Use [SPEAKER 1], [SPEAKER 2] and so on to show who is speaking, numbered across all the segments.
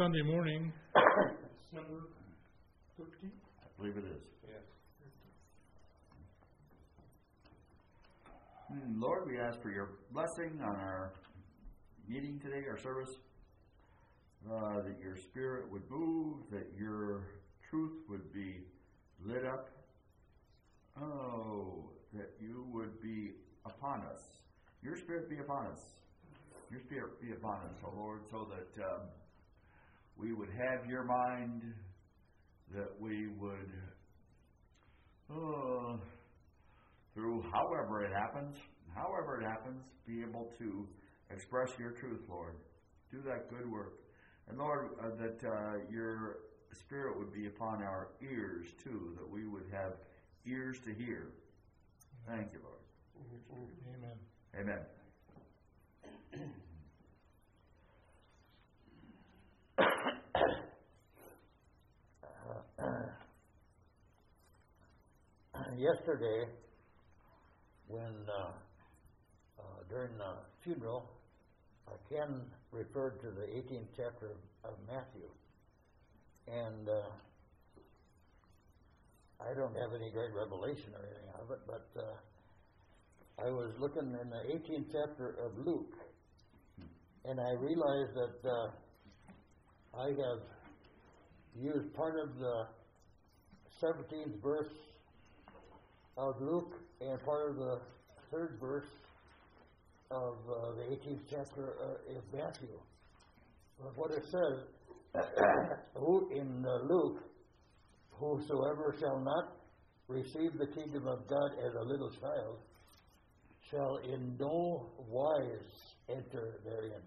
[SPEAKER 1] Sunday morning. It's number 13?
[SPEAKER 2] I believe it is.
[SPEAKER 1] Yes.
[SPEAKER 2] Lord, we ask for your blessing on our meeting today, our service, that your Spirit would move, that your truth would be lit up, that you would be upon us. Your Spirit be upon us. Your Spirit be upon us, O Lord, so that we would have your mind, that we would, through however it happens, be able to express your truth, Lord. Do that good work. And Lord, that your Spirit would be upon our ears too, that we would have ears to hear. Thank you, Lord.
[SPEAKER 1] Amen.
[SPEAKER 2] Amen.
[SPEAKER 3] Yesterday, when during the funeral, Ken referred to the 18th chapter of Matthew, and I don't have any great revelation or anything of it, but I was looking in the 18th chapter of Luke, and I realized that I have used part of the 17th verse of Luke and part of the 3rd verse of the 18th chapter of Matthew. But what it says in Luke, whosoever shall not receive the kingdom of God as a little child shall in no wise enter therein.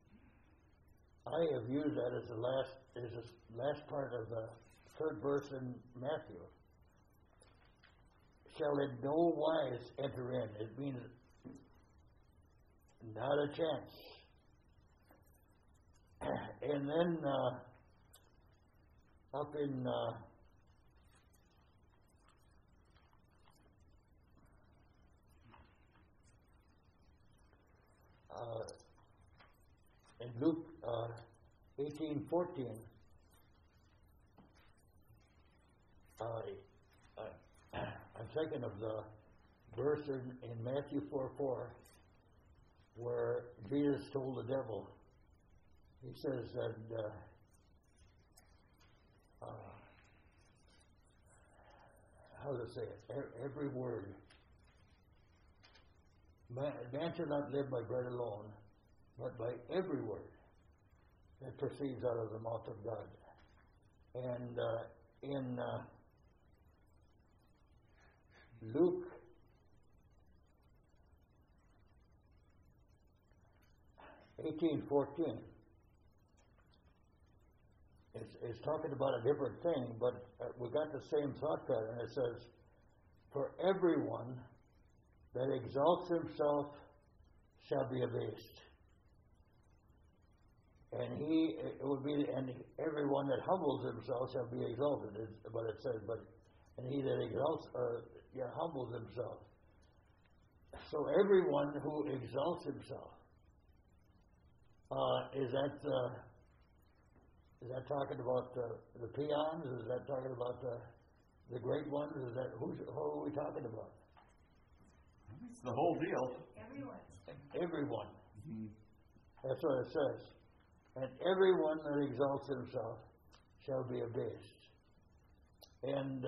[SPEAKER 3] I have used that as the last part of the 3rd verse in Matthew. Shall in no wise enter in. It means not a chance. And then up in Luke 18:14, I'm thinking of the verse in Matthew 4:4, where Jesus told the devil, he says that how to say it? Every word. Man shall not live by bread alone, but by every word that proceeds out of the mouth of God. And in Luke 18:14, it's talking about a different thing, but we got the same thought pattern. It says, "For everyone that exalts himself shall be abased, and everyone that humbles himself shall be exalted." Is what it says. And he that exalts humbles himself. So everyone who exalts himself, is that talking about the peons? Is that talking about the great ones? Is that who are we talking about?
[SPEAKER 2] It's the whole deal.
[SPEAKER 3] Everyone. Mm-hmm. That's what it says. And everyone that exalts himself shall be abased. And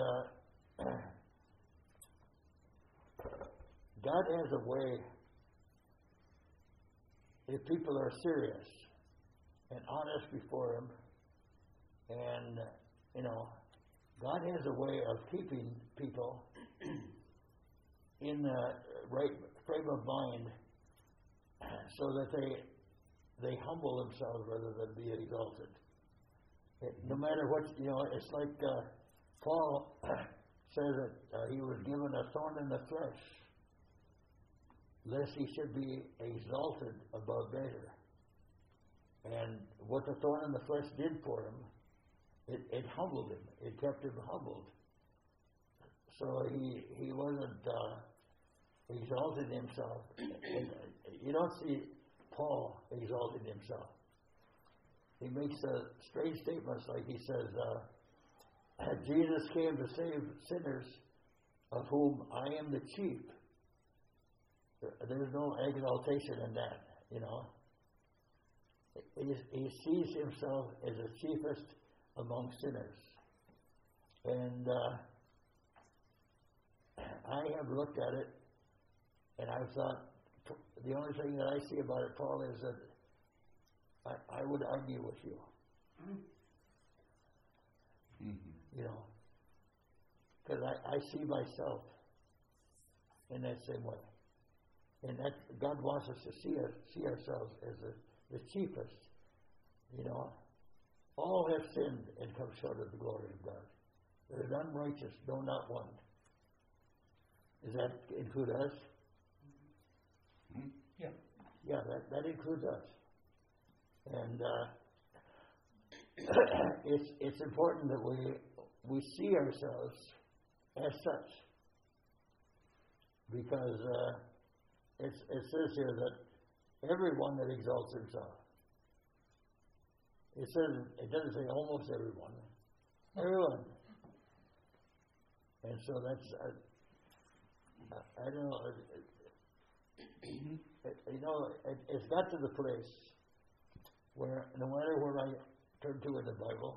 [SPEAKER 3] God has a way, if people are serious and honest before Him, and, God has a way of keeping people in the right frame of mind so that they humble themselves rather than be exalted. No matter what, it's like Paul says that he was given a thorn in the flesh, lest he should be exalted above measure. And what the thorn in the flesh did for him, it humbled him. It kept him humbled. So he wasn't exalting himself. You don't see Paul exalting himself. he makes strange statements like he says, Jesus came to save sinners, of whom I am the chief. There's no exaltation in that, you know. He sees himself as the chiefest among sinners. And I have looked at it, and I've thought, the only thing that I see about it, Paul, is that I would argue with you. Mm-hmm. You know, because I see myself in that same way. And that God wants us to see ourselves as the chiefest. You know, all have sinned and come short of the glory of God. There is unrighteous, no, not one. Does that include us?
[SPEAKER 1] Mm-hmm. Yeah.
[SPEAKER 3] Yeah, that includes us. And it's important that we see ourselves as such, because it says here that everyone that exalts himself. It doesn't say almost everyone. Everyone. And so that's I don't know. You know, it's got to the place where no matter where I turn to in the Bible,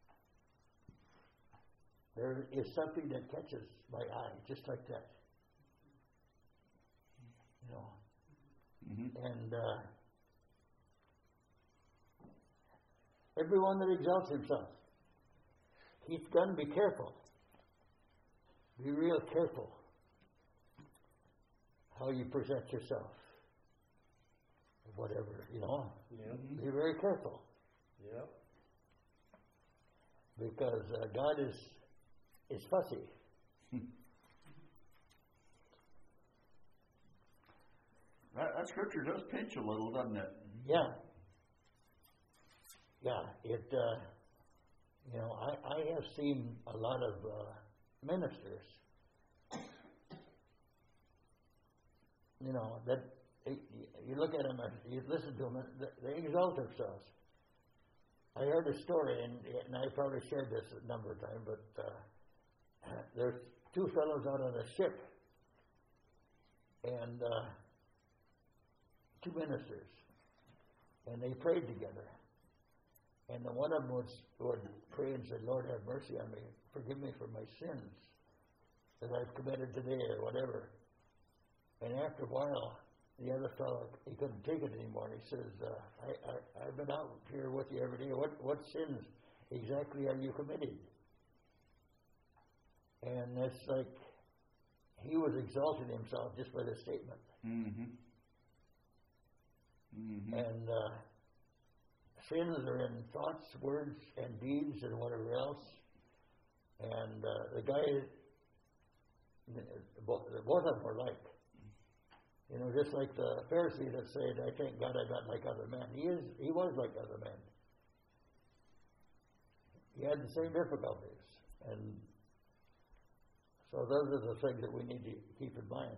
[SPEAKER 3] there is something that catches my eye, just like that. You know, and everyone that exalts himself, he's got to be careful. Be real careful how you present yourself. Whatever, you know.
[SPEAKER 1] Yeah.
[SPEAKER 3] Be very careful.
[SPEAKER 1] Yeah.
[SPEAKER 3] Because God is fussy.
[SPEAKER 2] That scripture does pinch a little, doesn't it?
[SPEAKER 3] Yeah. Yeah. It. You know, I have seen a lot of ministers. You know that. You look at them, you listen to them, they exalt themselves. I heard a story, and I probably shared this a number of times, but there's two fellows out on a ship, and two ministers, and they prayed together. And one of them would pray and say, Lord, have mercy on me, forgive me for my sins that I've committed today, or whatever. And after a while, the other fellow, he couldn't take it anymore. And he says, I've been out here with you every day. What sins exactly are you committing? And it's like he was exalting himself just by the statement. Mm-hmm. Mm-hmm. And sins are in thoughts, words, and deeds, and whatever else. And the guy, both of them were like. You know, just like the Pharisee that said, I thank God I'm not like other men. He was like other men. He had the same difficulties. And so those are the things that we need to keep in mind.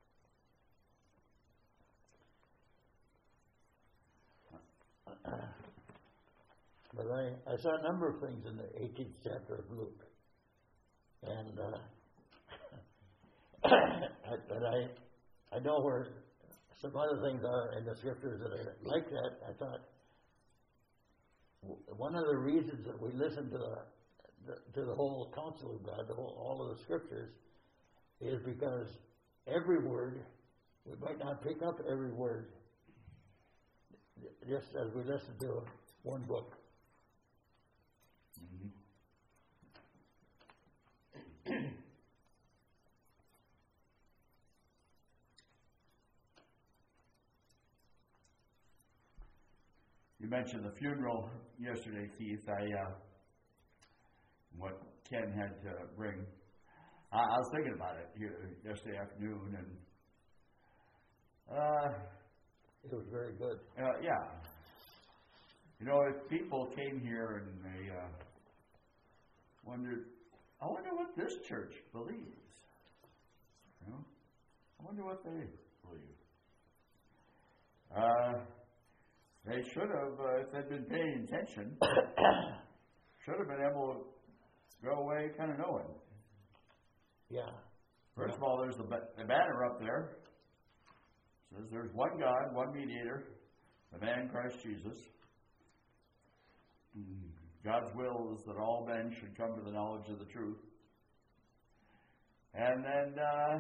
[SPEAKER 3] But I saw a number of things in the 18th chapter of Luke. And I know where some other things are in the scriptures that are like that. I thought one of the reasons that we listen to the whole counsel of God, all of the scriptures, is because every word, we might not pick up every word just as we listen to one book. Mm-hmm.
[SPEAKER 2] You mentioned the funeral yesterday, Keith. What Ken had to bring. I was thinking about it yesterday afternoon, and
[SPEAKER 3] it was very good.
[SPEAKER 2] Yeah. You know, if people came here and they wondered, I wonder what this church believes. You know, I wonder what they believe. They should have, if they'd been paying attention, should have been able to go away kind of knowing.
[SPEAKER 3] Yeah.
[SPEAKER 2] First of all, there's the banner up there. It says there's one God, one mediator, the man Christ Jesus. God's will is that all men should come to the knowledge of the truth. And then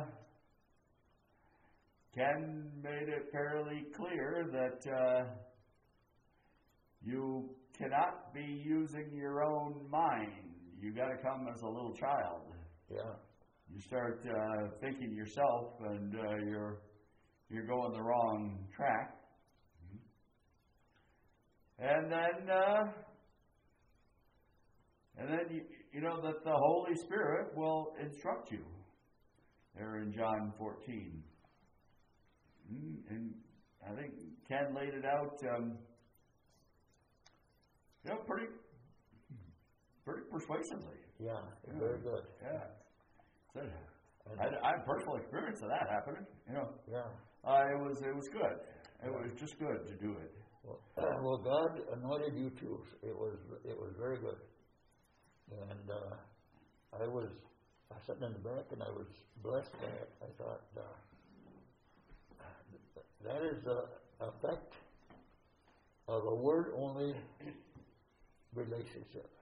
[SPEAKER 2] Ken made it fairly clear that you cannot be using your own mind. You got to come as a little child.
[SPEAKER 3] Yeah.
[SPEAKER 2] You start thinking yourself, and you're going the wrong track. And then you know that the Holy Spirit will instruct you. There in John 14. And I think Ken laid it out, pretty persuasively.
[SPEAKER 3] Yeah, very good.
[SPEAKER 2] Yeah. So, I had personal experience of that happening.
[SPEAKER 3] Yeah.
[SPEAKER 2] It was good. It was just good to do it.
[SPEAKER 3] Well, God anointed you too. It was very good. And I was sitting in the back, and I was blessed by it. I thought that is the effect of a word-only relationship.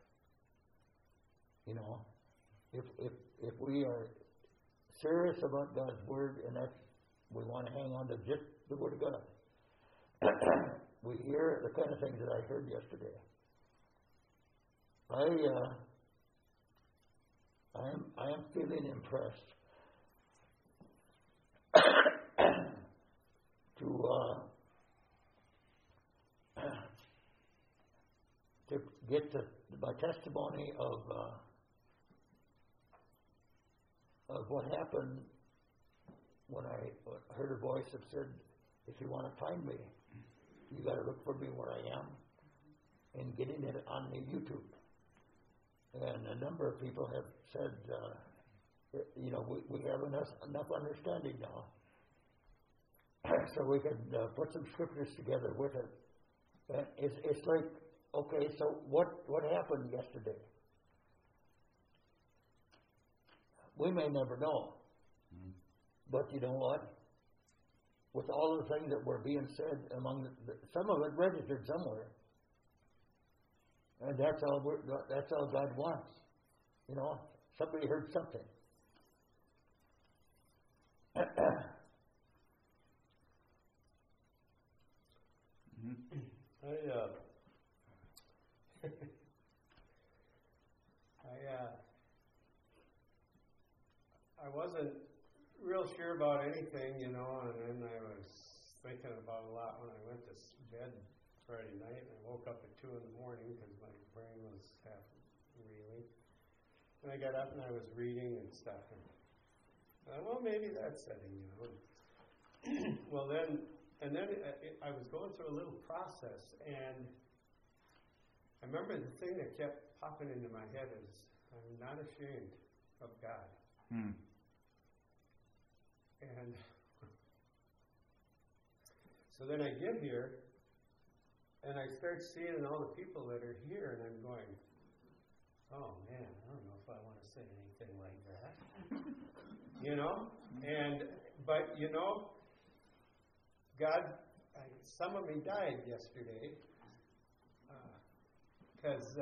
[SPEAKER 3] If we are serious about God's word, and we want to hang on to just the word of God. We hear the kind of things that I heard yesterday. I am feeling impressed to get my testimony of what happened when I heard a voice that said, "If you want to find me, you got to look for me where I am," and getting it on the YouTube. And a number of people have said, we have enough understanding now, so we can put some scriptures together with it. And it's like, okay, so what happened yesterday? We may never know, but you know what? With all the things that were being said among some of it registered somewhere. And that's all God wants. Somebody heard something.
[SPEAKER 1] I wasn't real sure about anything, and then I was thinking about a lot when I went to bed Friday night, and I woke up at 2 in the morning because my brain was half reeling. And I got up and I was reading and stuff. And maybe that's setting, Well, then I was going through a little process, and I remember the thing that kept popping into my head is, I'm not ashamed of God. And so then I get here, and I start seeing all the people that are here, and I'm going, oh man, I don't know if I want to say anything like that. But God, some of me died yesterday, because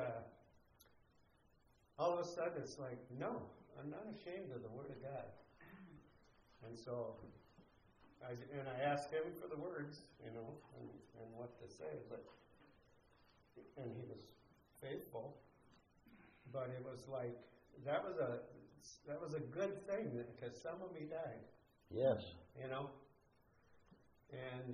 [SPEAKER 1] all of a sudden it's like, no, I'm not ashamed of the Word of God. And so I asked him for the words, and what to say, and he was faithful. But it was like that was a good thing because some of me died.
[SPEAKER 3] Yes.
[SPEAKER 1] And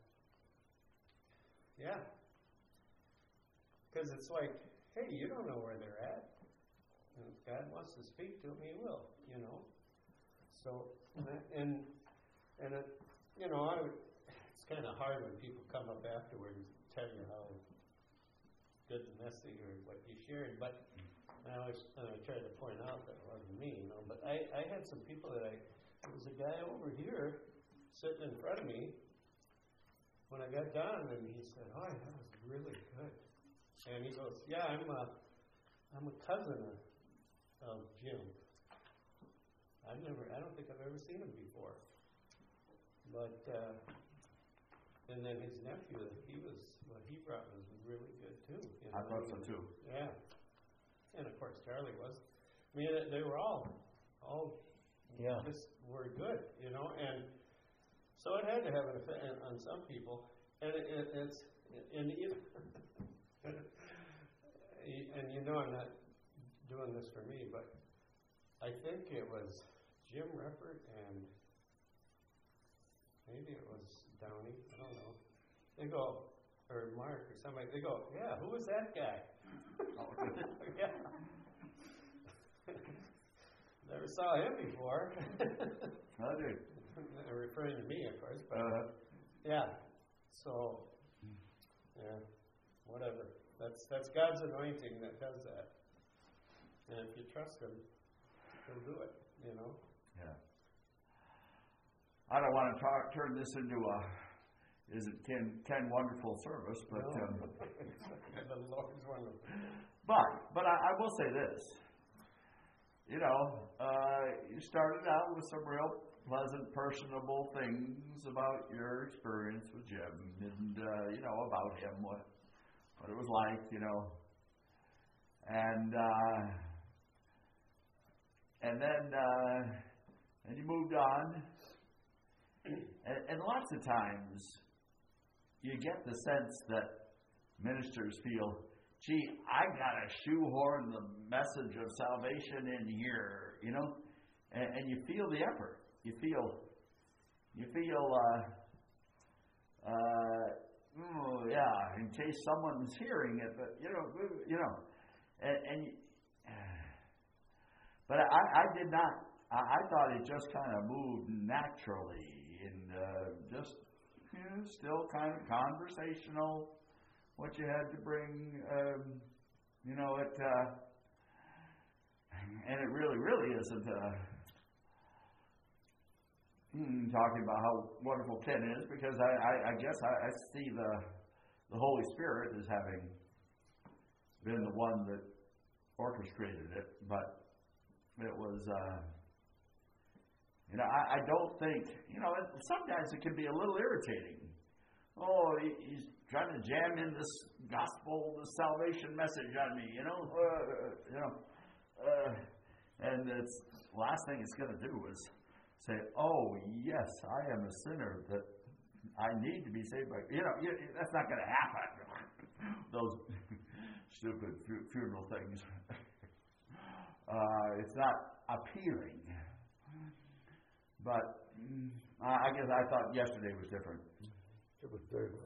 [SPEAKER 1] because it's like, hey, you don't know where they're at, and if God wants to speak to them, He will. So it's kind of hard when people come up afterward and tell you how good the message or what you shared. But I always try to point out that it wasn't me, But I had some people there was a guy over here sitting in front of me when I got done, and he said, "Oh, that was really good." And he goes, "Yeah, I'm a cousin of Jim. I don't think I've ever seen him before." But and then his nephew, what he brought was really good too. You know?
[SPEAKER 2] I thought so too.
[SPEAKER 1] Yeah, and of course Charlie was. I mean, they were all just were good, you know, and so it had to have an effect on some people, and it's and you know I'm not doing this for me, but I think it was Jim Ruppert and maybe it was Downey, I don't know. They go, or Mark or somebody, they go, "Yeah, who was that guy?" Yeah. Never saw him before.
[SPEAKER 2] I did.
[SPEAKER 1] They're referring to me, of course, but yeah. So, yeah, whatever. That's God's anointing that does that. And if you trust Him, He'll do it. You know.
[SPEAKER 2] Yeah. I don't want to turn this into a Ken wonderful service, but
[SPEAKER 1] No. The Lord's wonderful.
[SPEAKER 2] But I will say this. You know, you started out with some real pleasant, personable things about your experience with Jim, and you know, about him, what it was like, you know, and then you moved on, and lots of times you get the sense that ministers feel, "Gee, I gotta shoehorn the message of salvation in here," you know, and you feel the effort. You feel, yeah, in case someone's hearing it, but you know, but I did not. I thought it just kind of moved naturally, and just still kind of conversational. What you had to bring, you know, and it really isn't talking about how wonderful Ken is, because I guess I see the Holy Spirit as having been the one that orchestrated it, but it was, you know, I don't think, you know, sometimes it can be a little irritating. Oh, he's trying to jam in this gospel, this salvation message on me, you know, and it's the last thing it's going to do is say, "Oh yes, I am a sinner that I need to be saved by." You know, that's not going to happen. Those stupid funeral things. It's not appealing. But I guess I thought yesterday was different.
[SPEAKER 3] It was very good.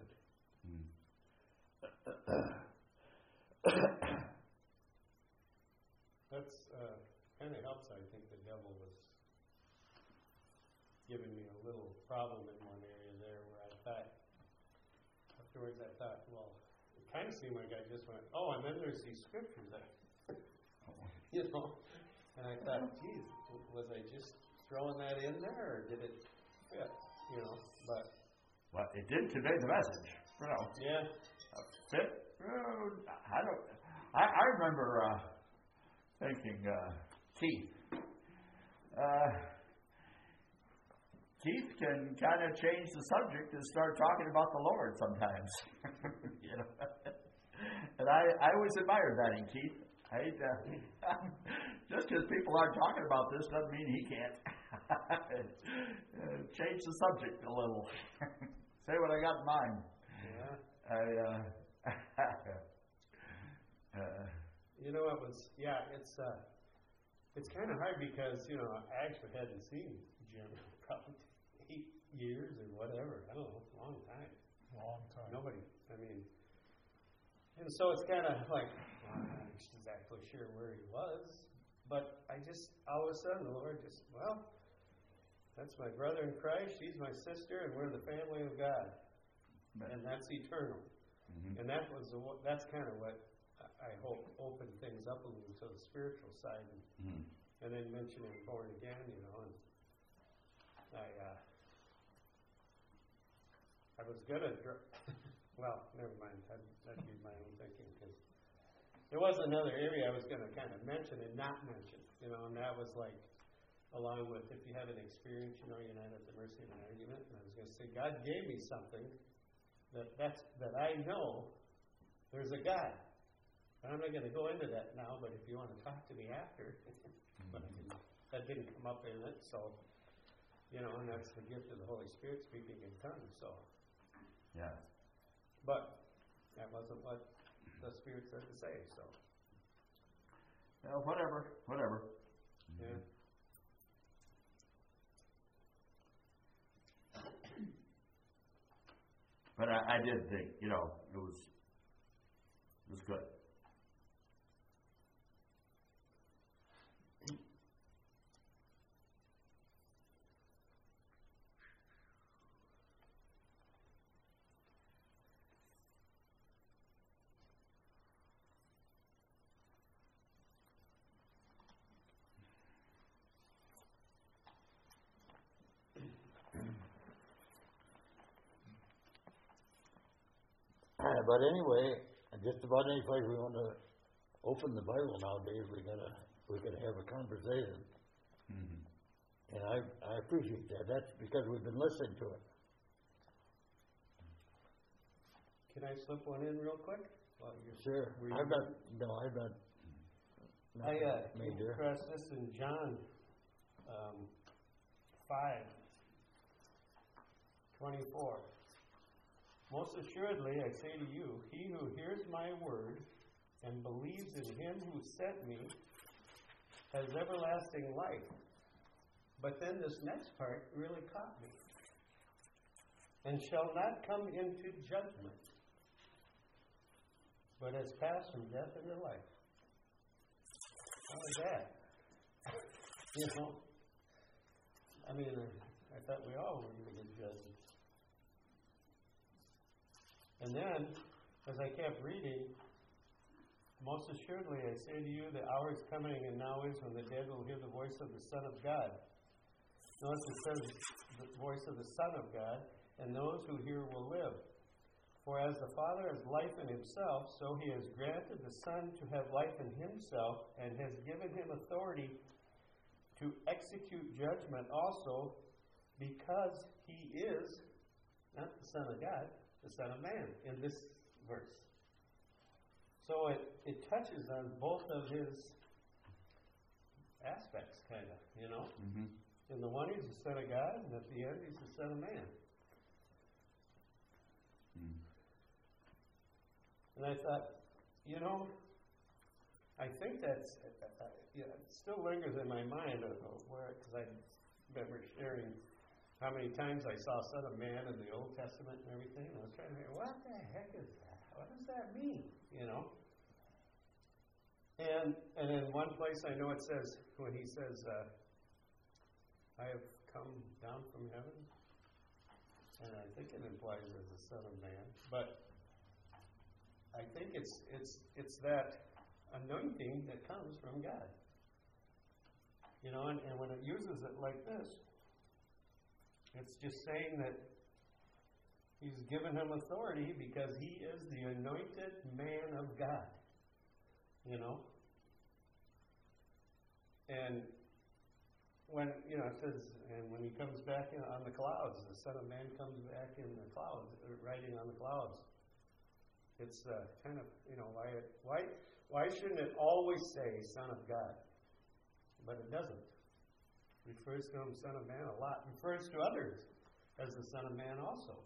[SPEAKER 1] That's kind of helps. I think the devil was giving me a little problem in one area there, where I thought afterwards, well, it kind of seemed like I just went, "Oh," and then there's these scriptures that, you know, and I thought, "Geez, was I just throwing that in there, or did it fit?" You know, but.
[SPEAKER 2] Well, it did convey the message. You know.
[SPEAKER 1] Yeah.
[SPEAKER 2] Fit? I remember thinking, Keith can kind of change the subject and start talking about the Lord sometimes. You know, and I always admired that in Keith. Just because people aren't talking about this doesn't mean he can't. Change the subject a little. Say what I got in mind.
[SPEAKER 1] Yeah. You know, it's kind of hard because, you know, I actually hadn't seen Jim in probably 8 years or whatever. I don't know, long time. Nobody, I mean, and so it's kind of like, well, I'm not exactly sure where he was, but I just, all of a sudden, the Lord just, well, that's my brother in Christ, she's my sister, and we're the family of God. And that's eternal. Mm-hmm. And that's kind of what I hope opened things up a little to the spiritual side, and then mentioning born again, you know. And I was gonna, well, never mind, that'd be my own thinking, because there was another area I was gonna kind of mention and not mention, and that was like, along with, if you have an experience, you're not at the mercy of an argument, and I was gonna say, God gave me something that I know there's a God. And I'm not gonna go into that now, but if you want to talk to me after, but that didn't come up in it, so, and that's the gift of the Holy Spirit, speaking in tongues, so.
[SPEAKER 2] Yeah.
[SPEAKER 1] But that wasn't what the Spirit said to say, so.
[SPEAKER 2] Well, whatever.
[SPEAKER 1] Yeah.
[SPEAKER 2] But I did think, it was good.
[SPEAKER 3] But anyway, just about any place we want to open the Bible nowadays, we gotta have a conversation. Mm-hmm. And I appreciate that. That's because we've been listening to it.
[SPEAKER 1] Can I slip one in real quick?
[SPEAKER 3] Sure. I've got
[SPEAKER 1] I came across this in John 5:24. Most assuredly, I say to you, he who hears my word and believes in him who sent me has everlasting life. But then this next part really caught me. And shall not come into judgment, but has passed from death into life. How is that? I thought we all were going to get judged. And then, as I kept reading, most assuredly I say to you, the hour is coming and now is when the dead will hear the voice of the Son of God. Notice it says the voice of the Son of God, and those who hear will live. For as the Father has life in himself, so he has granted the Son to have life in himself, and has given him authority to execute judgment also, because he is, not the Son of God, the Son of Man, in this verse. So it touches on both of his aspects, kind of, Mm-hmm. In the one, he's the Son of God, and at the end, he's the Son of Man. Mm. And I thought, I think that's, it still lingers in my mind, because I remember sharing how many times I saw Son of Man in the Old Testament and everything. I was trying to figure, what the heck is that? What does that mean? And in one place I know it says, when he says, I have come down from heaven, and I think it implies as the Son of Man, but I think it's that anointing that comes from God. And when it uses it like this, it's just saying that he's given him authority because he is the anointed man of God. And when, it says, and when he comes back on the clouds, the Son of Man comes back in the clouds, riding on the clouds. It's kind of, why shouldn't it always say Son of God? But it doesn't. Refers to him, Son of Man, a lot. Refers to others as the Son of Man also.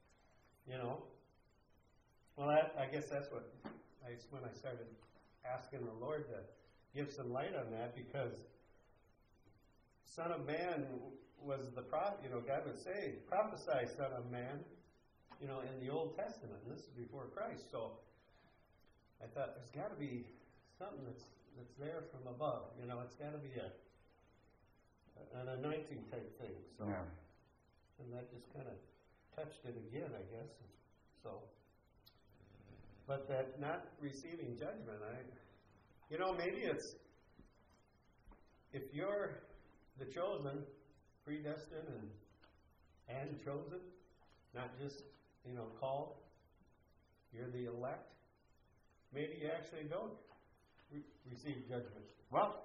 [SPEAKER 1] Well, I guess that's when I started asking the Lord to give some light on that, because Son of Man was the prophet. God would say, prophesy, Son of Man, in the Old Testament. And this is before Christ. So I thought there's got to be something that's there from above. It's got to be an anointing type thing. So, yeah. And that just kind of touched it again, I guess. So, but that not receiving judgment, maybe it's, if you're the chosen, predestined and chosen, not just called, you're the elect, maybe you actually don't receive judgment.
[SPEAKER 2] Well,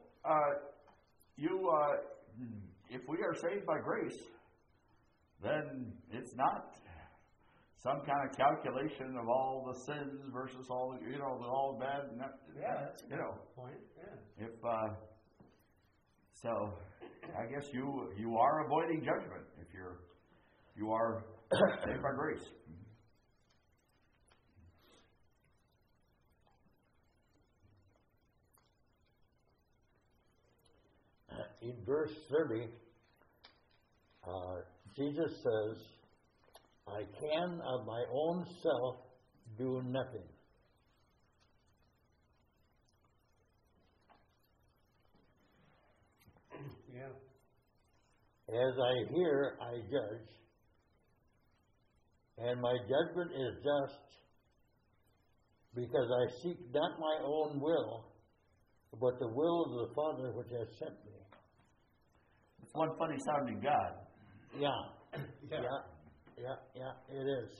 [SPEAKER 2] if we are saved by grace, then it's not some kind of calculation of all the sins versus all all bad.
[SPEAKER 1] That's a good point. Yeah.
[SPEAKER 2] If so, I guess you are avoiding judgment if you are saved by grace.
[SPEAKER 3] In verse 30, Jesus says, I can of my own self do nothing.
[SPEAKER 1] Yeah.
[SPEAKER 3] As I hear, I judge, and my judgment is just, because I seek not my own will, but the will of the Father which has sent me.
[SPEAKER 2] It's one funny sounding God.
[SPEAKER 3] Yeah. Yeah, it is.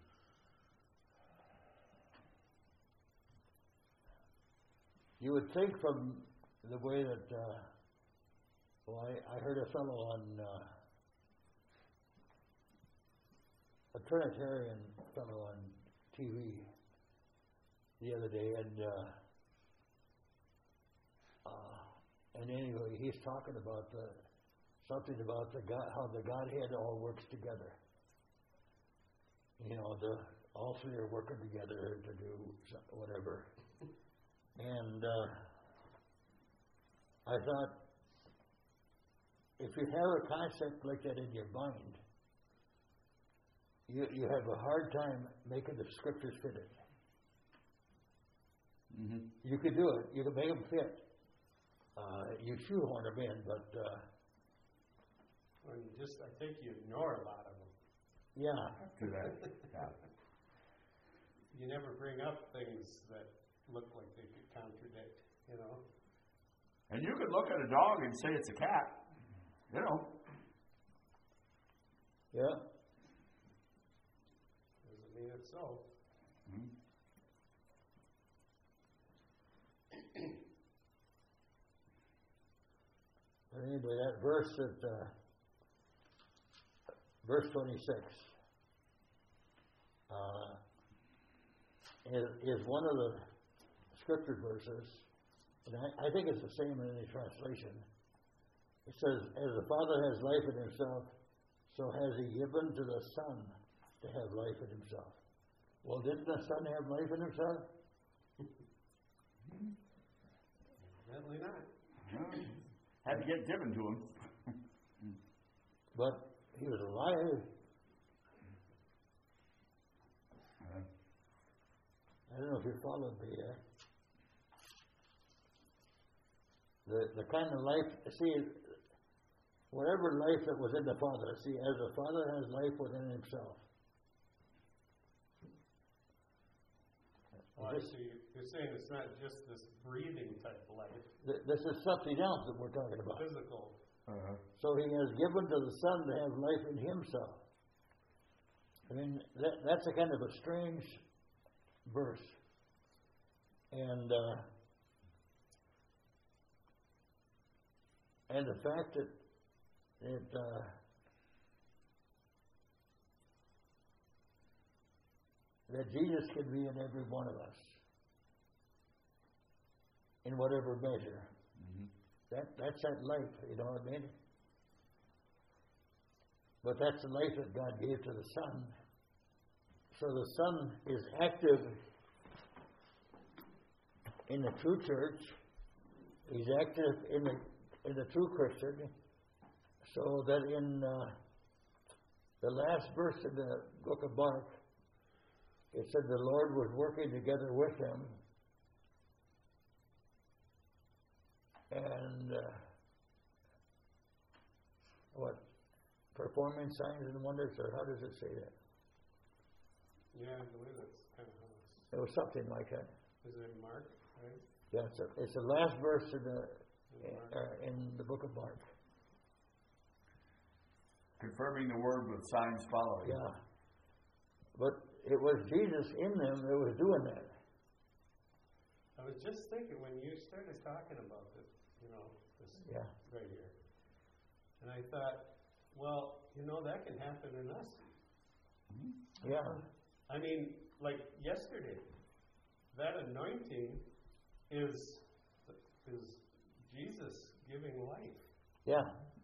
[SPEAKER 3] You would think from the way that, I heard a fellow on, a Trinitarian fellow on TV the other day, and anyway, he's talking about something about how the Godhead all works together. All three are working together to do whatever. And I thought, if you have a concept like that in your mind, you have a hard time making the scriptures fit it.
[SPEAKER 2] Mm-hmm.
[SPEAKER 3] You could do it. You could make them fit. You shoehorn them in, but...
[SPEAKER 1] I think you ignore a lot of them.
[SPEAKER 3] Yeah.
[SPEAKER 2] To that. Yeah.
[SPEAKER 1] You never bring up things that look like they could contradict,
[SPEAKER 2] And you could look at a dog and say it's a cat,
[SPEAKER 3] Yeah.
[SPEAKER 1] Doesn't mean it's so.
[SPEAKER 2] Mm-hmm.
[SPEAKER 3] But anyway, that verse verse 26, is one of the scripture verses, and I think it's the same in any translation. It says, as the Father has life in himself, so has he given to the Son to have life in himself. Well, didn't the Son have life in himself?
[SPEAKER 1] Evidently not.
[SPEAKER 2] Had to get given to him.
[SPEAKER 3] But he was alive. I don't know if you followed me there. The kind of life, whatever life that was in the Father, as the Father has life within himself.
[SPEAKER 1] You're saying it's not just this breathing type of life.
[SPEAKER 3] This is something else that we're talking about.
[SPEAKER 1] Physical.
[SPEAKER 2] Uh-huh.
[SPEAKER 3] So he has given to the Son to have life in himself. I mean, that's a kind of a strange verse. And the fact that Jesus can be in every one of us, in whatever measure.
[SPEAKER 2] Mm-hmm.
[SPEAKER 3] That's that life, you know what I mean? But that's the life that God gave to the Son. So the Son is active in the true church. He's active in the true Christian. So that in the last verse in the book of Mark, it said the Lord was working together with him. And performing signs and wonders, or how does it say that?
[SPEAKER 1] Yeah, I believe that's kind of how it's...
[SPEAKER 3] It was something like that.
[SPEAKER 1] Is it Mark, right?
[SPEAKER 3] Yeah, it's the last verse in the book of Mark.
[SPEAKER 2] Confirming the word with signs following.
[SPEAKER 3] Yeah. but it was Jesus in them that was doing that.
[SPEAKER 1] I was just thinking when you started talking about this, this
[SPEAKER 3] Yeah.
[SPEAKER 1] right here, and I thought, well, that can happen in us.
[SPEAKER 3] Yeah.
[SPEAKER 1] I mean, like yesterday, that anointing is Jesus giving life.
[SPEAKER 3] Yeah.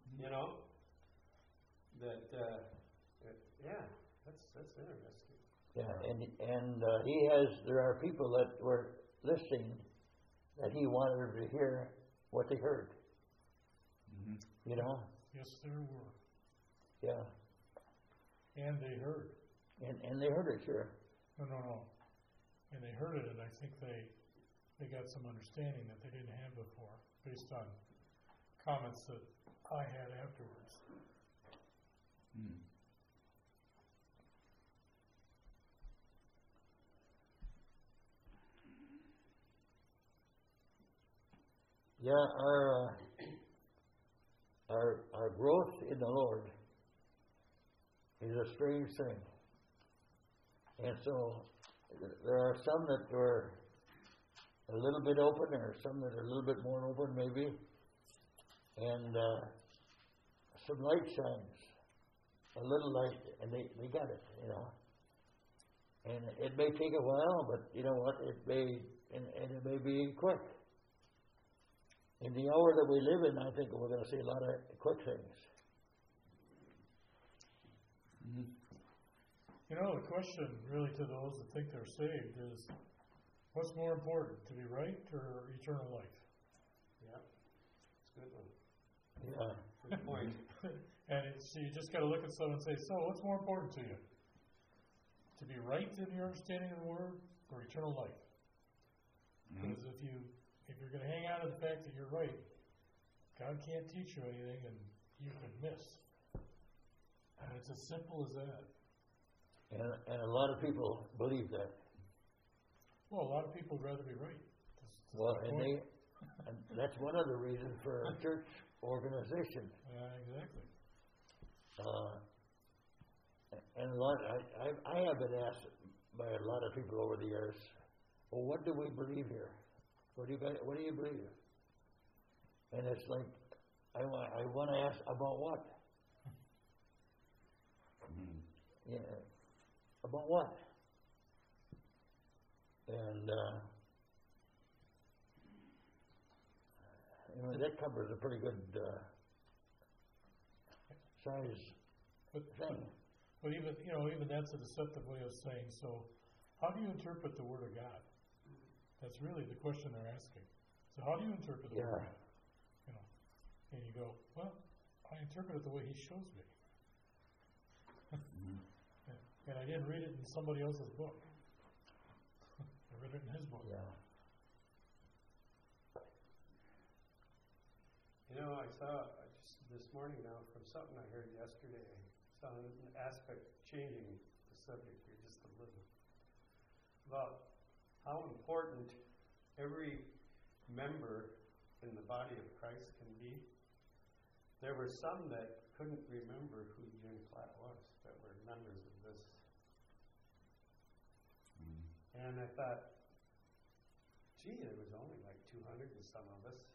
[SPEAKER 1] That's interesting.
[SPEAKER 3] Yeah, and there are people that were listening that he wanted to hear what they heard.
[SPEAKER 4] Mm-hmm. Yes, there were.
[SPEAKER 3] Yeah.
[SPEAKER 4] And they heard.
[SPEAKER 3] And they heard it, sure.
[SPEAKER 4] No. And they heard it, and I think they got some understanding that they didn't have before, based on comments that I had afterwards.
[SPEAKER 2] Mm.
[SPEAKER 3] Yeah, our growth in the Lord is a strange thing. And so there are some that were a little bit open, there are some that are a little bit more open maybe. And some light shines, a little light, and they got it, And it may take a while, but you know what, it may be quick. In the hour that we live in, I think we're going to see a lot of quick things.
[SPEAKER 2] Mm-hmm.
[SPEAKER 4] The question really to those that think they're saved is, what's more important, to be right or eternal life?
[SPEAKER 1] Yeah, it's a good one.
[SPEAKER 3] Yeah.
[SPEAKER 1] Good point.
[SPEAKER 4] And so you just got to look at someone and say, so what's more important to you? To be right in your understanding of the Word or eternal life?
[SPEAKER 2] Mm-hmm.
[SPEAKER 4] Because if you're going to hang out to the fact that you're right, God can't teach you anything and you can miss. And it's as simple as that.
[SPEAKER 3] And a lot of people believe that.
[SPEAKER 4] Well, a lot of people would rather be right.
[SPEAKER 3] And that's one of the reasons for a church organization.
[SPEAKER 4] Exactly.
[SPEAKER 3] And I have been asked by a lot of people over the years, well, what do we believe here? What do you believe? And it's like, I want to ask about what? Yeah, about what? And that covers a pretty good size thing.
[SPEAKER 4] But even that's a deceptive way of saying. So, how do you interpret the Word of God? That's really the question they're asking. So, how do you interpret the Word of God? And you go, well, I interpret it the way He shows me. And I didn't read it in somebody else's book. I read it in His book.
[SPEAKER 3] Yeah.
[SPEAKER 1] I saw just this morning now from something I heard yesterday. I saw an aspect changing the subject here just a little about how important every member in the body of Christ can be. There were some that couldn't remember who Jim Platt was, that were members of this. And I thought, gee, there was only like 200 and some of us,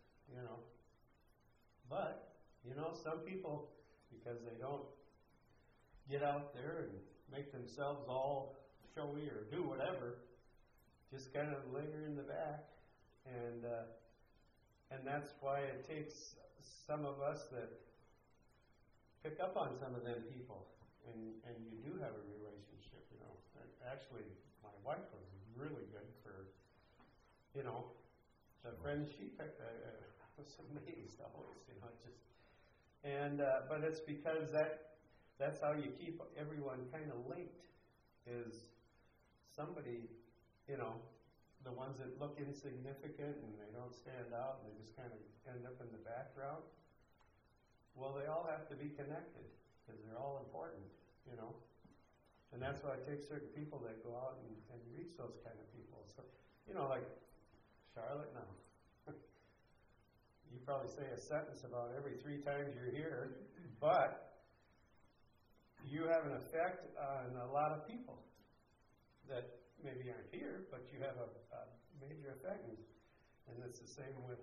[SPEAKER 1] But, some people, because they don't get out there and make themselves all showy or do whatever, just kind of linger in the back. And that's why it takes some of us that pick up on some of them people. And you do have a relationship, Actually, my wife was really good for, the friends she picked. I was amazed always, but it's because that's how you keep everyone kind of linked, is somebody, the ones that look insignificant and they don't stand out and they just kind of end up in the background. Well, they all have to be connected because they're all important, And that's why it takes certain people that go out and reach those kind of people. So, like Charlotte now. You probably say a sentence about every 3 times you're here, but you have an effect on a lot of people. that maybe aren't here, but you have a major effect. And it's the same with,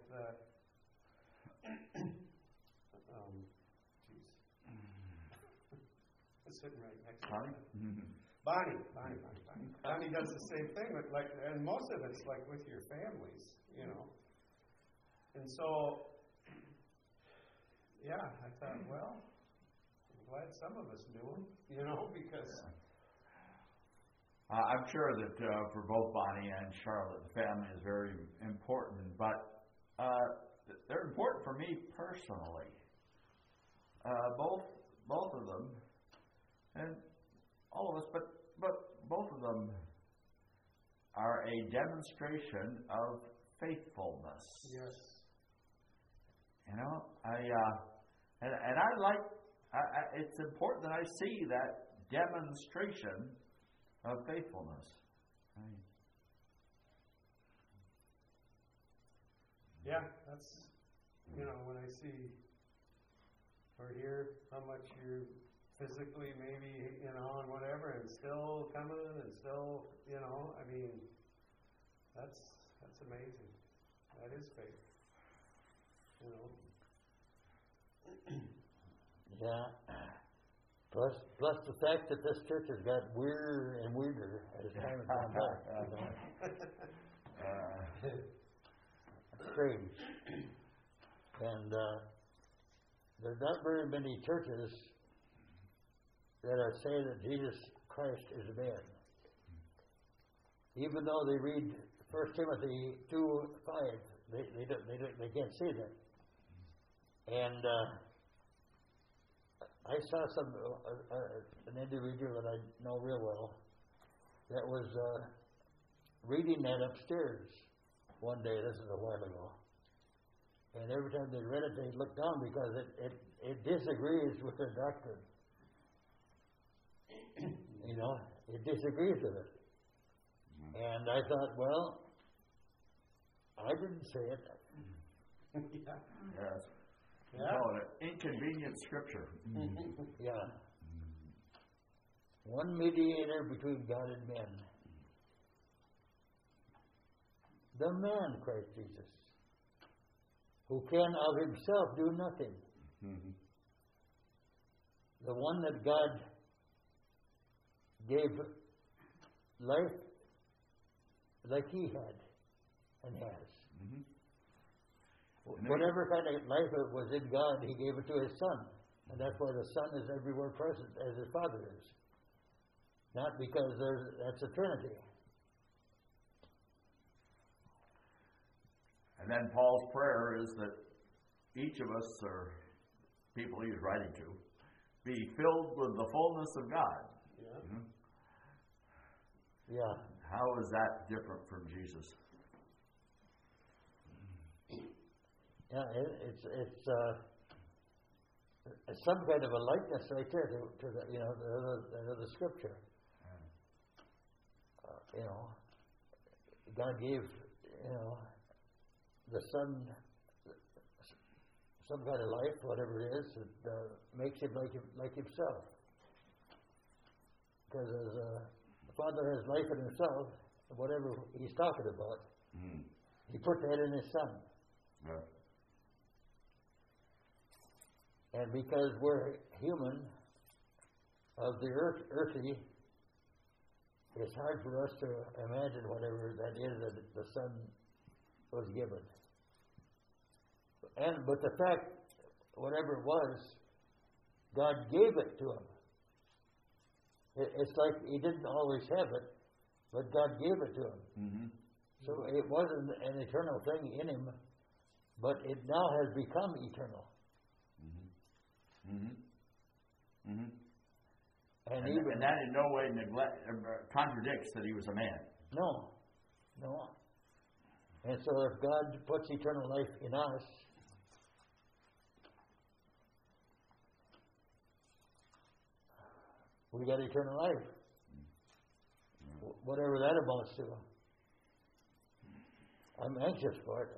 [SPEAKER 1] it's sitting right next to me. Bonnie does the same thing, but and most of it's like with your families, you know. And so, yeah, I thought, well, I'm glad some of us knew him, you know, because.
[SPEAKER 2] I'm sure that for both Bonnie and Charlotte, the family is very important, but they're important for me personally. Both of them, and all of us, but both of them are a demonstration of faithfulness.
[SPEAKER 1] Yes.
[SPEAKER 2] You know, and I like. It's important that I see that demonstration of faithfulness. Right.
[SPEAKER 1] Yeah, that's, you know, when I see or hear how much you're physically maybe, you know, and whatever, and still coming and still, you know, I mean, that's amazing. That is faith. You know.
[SPEAKER 3] Yeah. Plus the fact that this church has got weirder and weirder as time has gone by. Strange. And there's not very many churches that are saying that Jesus Christ is a man. Even though they read 1 Timothy 2:5, they can't say that. And I saw an individual that I know real well that was reading that upstairs one day. This is a while ago, and every time they read it, they looked down because it disagrees with their doctrine. You know, it disagrees with it. And I thought, well, I didn't say it.
[SPEAKER 1] Yeah.
[SPEAKER 2] Yes.
[SPEAKER 1] Yeah.
[SPEAKER 2] Call it inconvenient scripture.
[SPEAKER 3] Yeah. One mediator between God and men. The man, Christ Jesus, who can of himself do nothing. The one that God gave life like he had and has. Whatever kind of life it was in God, he gave it to his Son. And that's why the Son is everywhere present as his Father is. Not because that's a Trinity.
[SPEAKER 2] And then Paul's prayer is that each of us, or people he's writing to, be filled with the fullness of God.
[SPEAKER 1] Yeah.
[SPEAKER 3] Yeah.
[SPEAKER 2] How is that different from Jesus?
[SPEAKER 3] Yeah, it's some kind of a likeness right there to the, you know, the Scripture. You know, God gave, you know, the Son some kind of life, whatever it is, that makes him like himself. Because as the Father has life in himself, whatever he's talking about, he put that in his Son.
[SPEAKER 2] Yeah.
[SPEAKER 3] And because we're human, of the earthy, it's hard for us to imagine whatever that is that the Son was given. But the fact, whatever it was, God gave it to him. It's like he didn't always have it, but God gave it to him. So it wasn't an eternal thing in him, but it now has become eternal. And
[SPEAKER 2] that in no way contradicts that he was a man.
[SPEAKER 3] No. And so if God puts eternal life in us, we got eternal life. Whatever that amounts to. I'm anxious for it.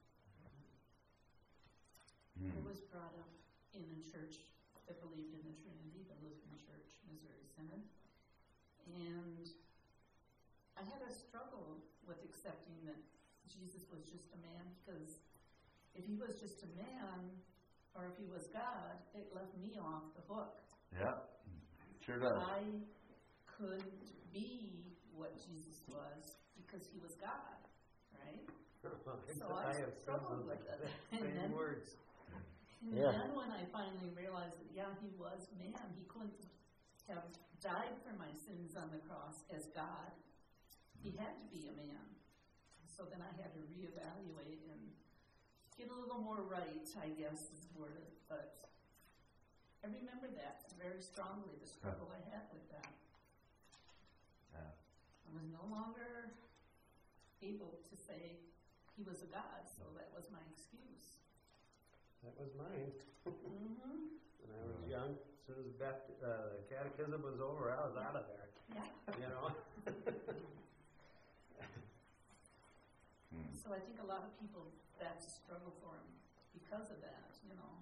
[SPEAKER 5] I was brought up in a church that believed in the Trinity, the Lutheran Church, Missouri Synod. And I had a struggle with accepting that Jesus was just a man, because if he was just a man, or if he was God, it left me off the hook.
[SPEAKER 2] Yeah, sure does.
[SPEAKER 5] I couldn't be what Jesus was because he was God, right? So I struggled with it. And then,
[SPEAKER 1] words.
[SPEAKER 5] and then when I finally realized that, yeah, he was man, he couldn't have died for my sins on the cross as God. He had to be a man. So then I had to reevaluate and get a little more right, I guess is the word. But I remember that very strongly, the struggle I had with that.
[SPEAKER 2] Yeah.
[SPEAKER 5] I was no longer able to say he was a God, so that was my excuse.
[SPEAKER 1] That was mine.
[SPEAKER 5] Mm-hmm.
[SPEAKER 1] When I was young, as soon as the catechism was over, I was out of there.
[SPEAKER 5] Yeah.
[SPEAKER 1] You know?
[SPEAKER 5] So I think a lot of people, that's a struggle for them because of that, you know.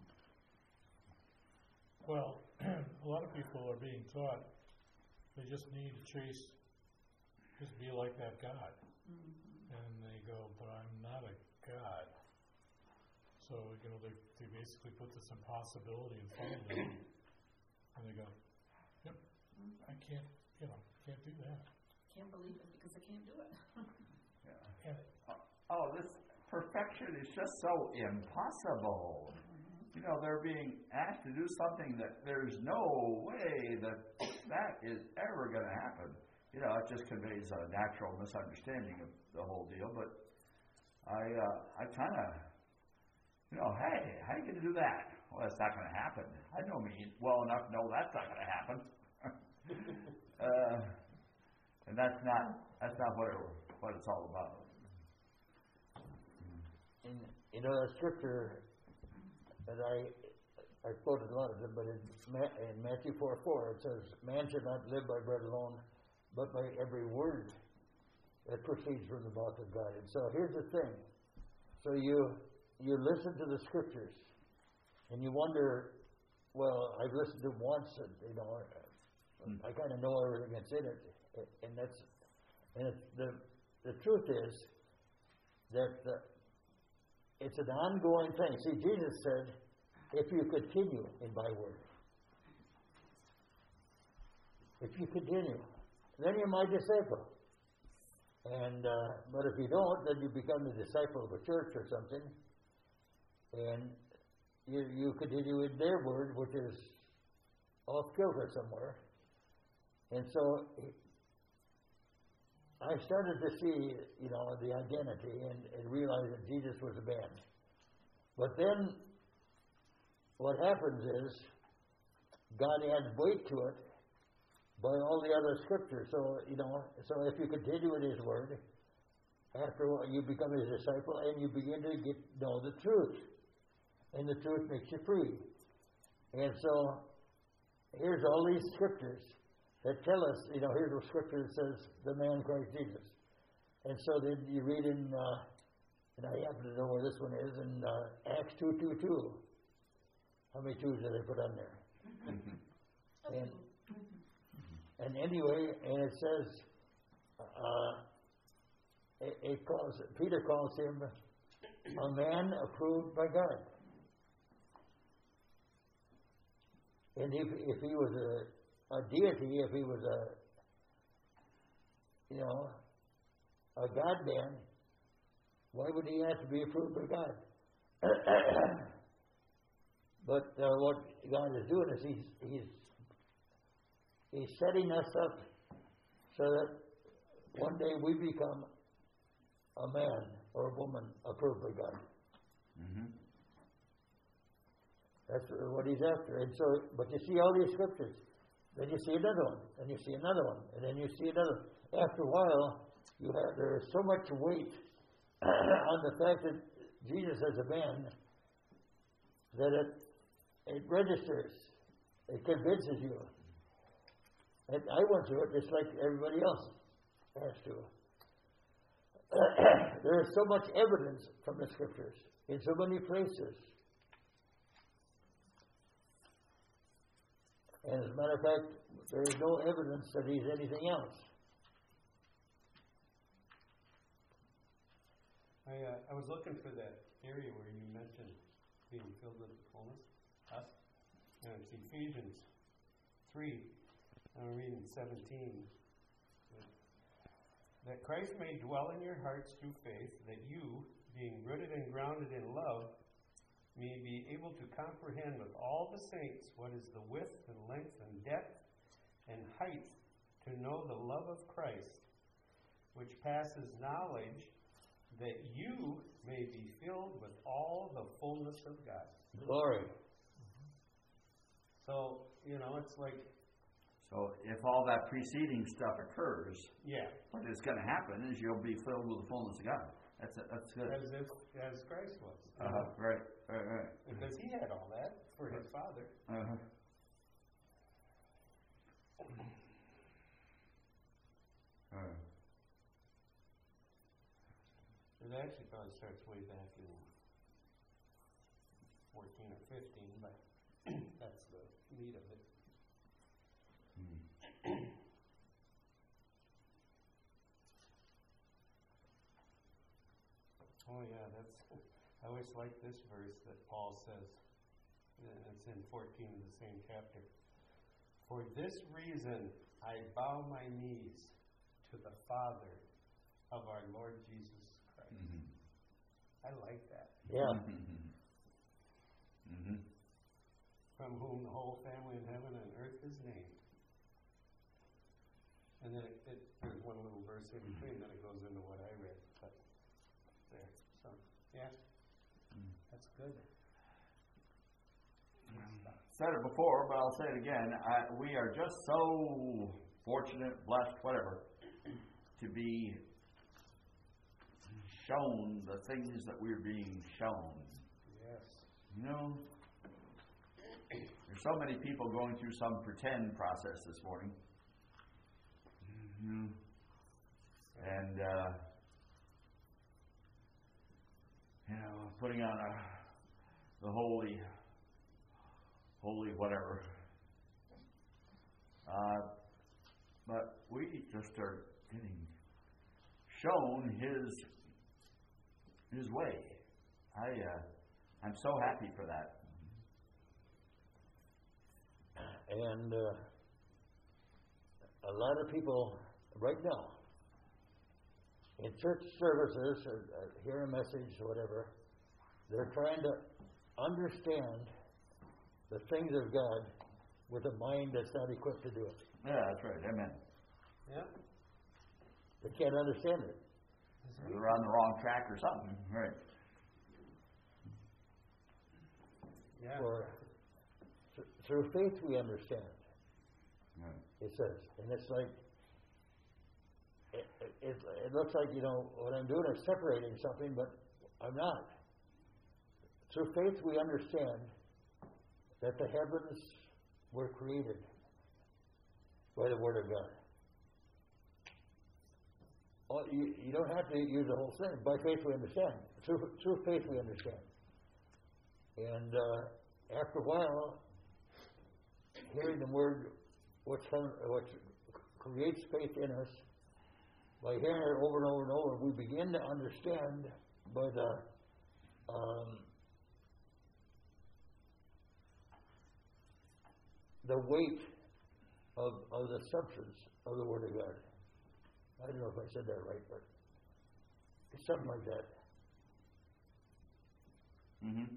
[SPEAKER 4] Well, a lot of people are being taught they just need to just be like that God.
[SPEAKER 5] Mm-hmm.
[SPEAKER 4] And they go, but I'm not a God. So, they basically put this impossibility in front of them. And they go, yep, I can't do that.
[SPEAKER 5] Can't believe it because I can't do it.
[SPEAKER 4] And
[SPEAKER 2] This perfection is just so impossible. They're being asked to do something that there's no way that is ever going to happen. It just conveys a natural misunderstanding of the whole deal. But I kind of, hey, how are you going to do that? Well, that's not going to happen. I know me well enough to know that's not going to happen. And that's not what it's all about.
[SPEAKER 3] And a scripture that I quoted a lot of it, but in Matthew 4:4 it says, "Man should not live by bread alone, but by every word that proceeds from the mouth of God." And so here's the thing: so you listen to the scriptures, and you wonder, well, I've listened to them once, and I kind of know everything that's in it, and the truth is that it's an ongoing thing. See, Jesus said, if you continue in my word, if you continue, then you're my disciple. And but if you don't, then you become the disciple of a church or something, and you continue in their word, which is off kilter somewhere. And so I started to see, the identity and realize that Jesus was a man. But then what happens is God adds weight to it by all the other scriptures. So, so if you continue in His word, after a while you become His disciple and you begin to know the truth. And the truth makes you free. And so here's all these scriptures that tell us, here's a scripture that says, the man Christ Jesus. And so then you read in, and I happen to know where this one is, in Acts 2:22. How many twos did I put on there? And anyway, and it says, Peter calls him a man approved by God. And if he was a deity, if he was a God man, why would he have to be approved by God? But what God is doing is He's setting us up so that one day we become a man or a woman approved by God.
[SPEAKER 2] Mm-hmm.
[SPEAKER 3] That's what He's after. And so, but you see all these scriptures. Then you see another one, and you see another one, and then you see another. After a while, there is so much weight on the fact that Jesus as a man that it registers, it convinces you. And I went through it just like everybody else has to. There is so much evidence from the scriptures in so many places. And as a matter of fact, there is no evidence that He's anything else.
[SPEAKER 1] I was looking for that area where you mentioned being filled with the fullness, us, and it's Ephesians 3, I'm reading 17. That Christ may dwell in your hearts through faith, that you, being rooted and grounded in love, may be able to comprehend with all the saints what is the width and length and depth and height, to know the love of Christ, which passes knowledge, that you may be filled with all the fullness of God.
[SPEAKER 3] Glory.
[SPEAKER 1] So, it's like...
[SPEAKER 2] So if all that preceding stuff occurs,
[SPEAKER 1] yeah,
[SPEAKER 2] what is going to happen is you'll be filled with the fullness of God. That's good.
[SPEAKER 1] As Christ was.
[SPEAKER 2] Right.
[SPEAKER 1] Because he had all that for his Father. It actually probably starts way back in 14 or 15, but that's the meat of it. Oh yeah, I always like this verse that Paul says. It's in 14 of the same chapter. For this reason I bow my knees to the Father of our Lord Jesus Christ. Mm-hmm. I like that.
[SPEAKER 3] Yeah.
[SPEAKER 2] Mm-hmm.
[SPEAKER 1] From whom the whole family in heaven and earth is named. And then there's one little verse in between, then it goes into what I read. But there. So, yeah. That's good.
[SPEAKER 2] Said it before, but I'll say it again. We are just so fortunate, blessed, whatever, to be shown the things that we're being shown.
[SPEAKER 1] Yes.
[SPEAKER 2] There's so many people going through some pretend process this morning. And, putting on the holy whatever. But we just are getting shown His way. I'm so happy for that.
[SPEAKER 3] And a lot of people right now in church services or hear a message or whatever, they're trying to understand the things of God with a mind that's not equipped to do it.
[SPEAKER 2] Yeah, that's right. Amen.
[SPEAKER 1] Yeah.
[SPEAKER 3] They can't understand it.
[SPEAKER 2] They're on the wrong track or something. Right.
[SPEAKER 1] Yeah.
[SPEAKER 3] For through faith we understand.
[SPEAKER 2] Right.
[SPEAKER 3] It says, and it's like it looks like what I'm doing is separating something, but I'm not. Through faith we understand that the heavens were created by the Word of God. You don't have to use the whole thing. By faith we understand. Through faith we understand. And after a while, hearing the Word, what creates faith in us, by hearing it over and over and over, we begin to understand by the weight of the substance of the Word of God. I don't know if I said that right, but it's something like that.
[SPEAKER 2] Mm-hmm.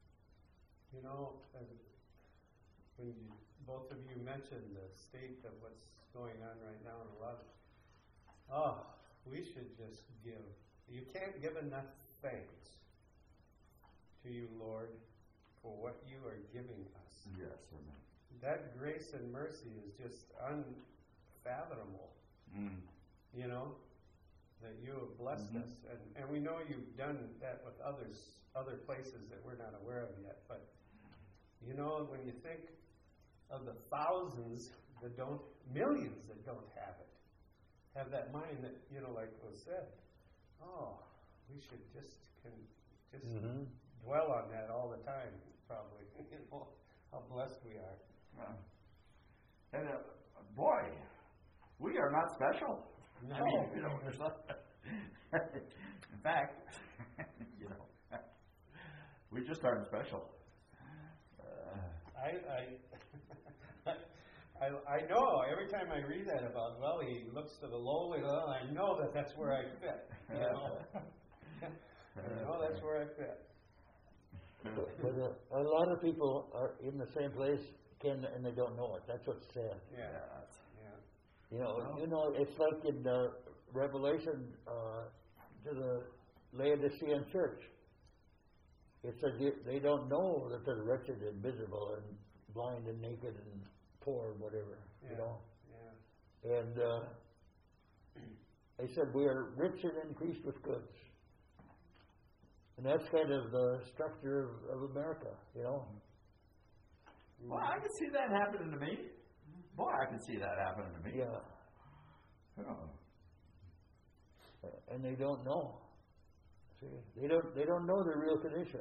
[SPEAKER 1] When both of you mentioned the state of what's going on right now in a lot of, we should just give. You can't give enough thanks to you, Lord, for what you are giving us.
[SPEAKER 2] Yes, amen.
[SPEAKER 1] That grace and mercy is just unfathomable.
[SPEAKER 2] Mm.
[SPEAKER 1] That you have blessed us. And we know you've done that with other places that we're not aware of yet. But, when you think of the thousands that don't, millions that don't have that mind that, like was said, we should just dwell on that all the time, probably, how blessed we are.
[SPEAKER 2] And boy, we are not special.
[SPEAKER 1] No.
[SPEAKER 2] I mean, there's not. In back. You know, we just started special.
[SPEAKER 1] I know every time I read that about, well, he looks to the lowly, well, I know that's where I fit. You know, I know that's where I fit.
[SPEAKER 3] But a lot of people are in the same place, and they don't know it. That's what's sad.
[SPEAKER 1] Yeah.
[SPEAKER 3] You know, it's like in Revelation to the Laodicean church. It says they don't know that they're wretched and miserable and blind and naked and poor and whatever.
[SPEAKER 1] Yeah.
[SPEAKER 3] You know.
[SPEAKER 1] Yeah.
[SPEAKER 3] And they said we are rich and increased with goods. And that's kind of the structure of America, you know.
[SPEAKER 2] Well, I can see that happening to me. Boy, I can see that happening to me.
[SPEAKER 3] Yeah.
[SPEAKER 2] Oh.
[SPEAKER 3] And they don't know. See, they don't know their real condition.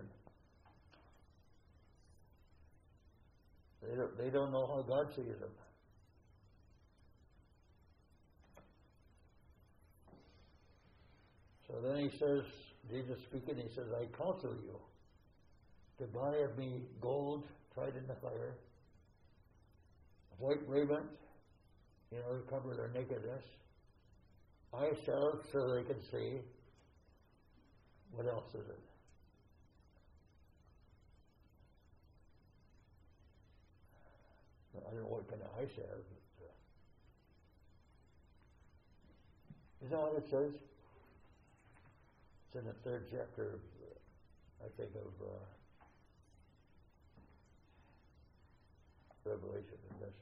[SPEAKER 3] They don't know how God sees them. So then he says, Jesus speaking, he says, I counsel you to buy of me gold tried in the fire, white raiment, you know, to cover their nakedness, eye salve so they can see. What else is it? I don't know what kind of eye salve, but is that what it says? It's in the 3rd chapter of, I think, of Revelation, if that's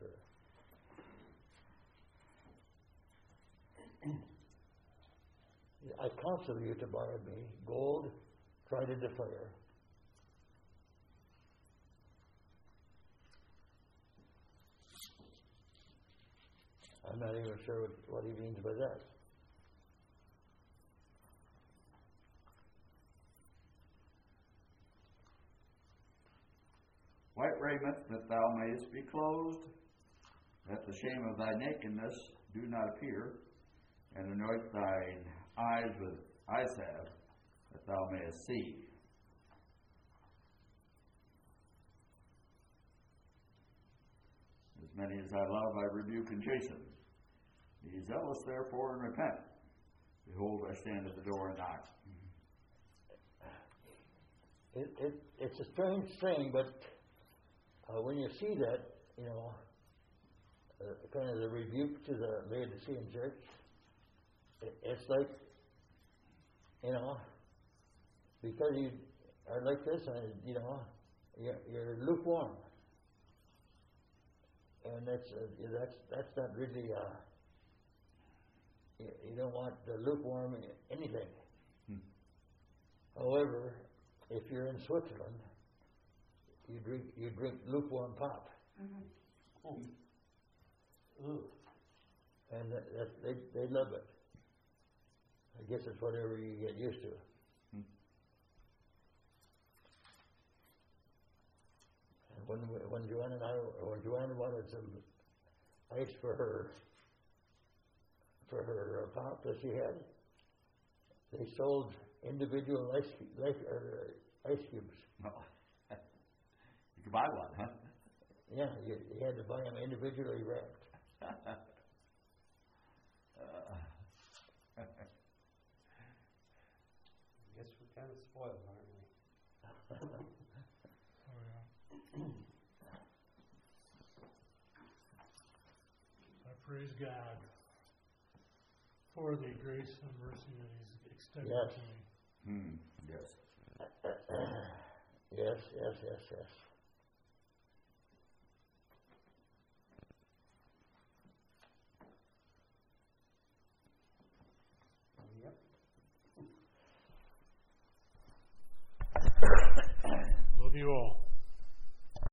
[SPEAKER 3] right. I counsel you to buy of me gold tried in the fire. I'm not even sure what he means by that.
[SPEAKER 2] White raiment, that thou mayest be clothed, that the shame of thy nakedness do not appear, and anoint thine eyes with eye salve, that thou mayest see. As many as I love, I rebuke and chasten. Be zealous, therefore, and repent. Behold, I stand at the door and knock.
[SPEAKER 3] It's a strange thing, but when you see that, you know, kind of the rebuke to the Laodicean church, it's like, you know, because you are like this, and you know, you're lukewarm, and that's not really. You don't want the lukewarm anything. However, if you're in Switzerland, you drink lukewarm pop.
[SPEAKER 1] Oh. Ooh.
[SPEAKER 3] And they love it. I guess it's whatever you get used to. And when Joanne wanted some ice for her pop that she had, they sold individual ice cubes.
[SPEAKER 2] Oh. You could buy one, huh?
[SPEAKER 3] Yeah, you had to buy them individually wrapped.
[SPEAKER 1] Guess we're kind of spoiled, aren't we?
[SPEAKER 4] Oh, yeah. I praise God for the grace and mercy that He's extended
[SPEAKER 3] Yes.
[SPEAKER 4] to me.
[SPEAKER 2] Yes.
[SPEAKER 3] Yes.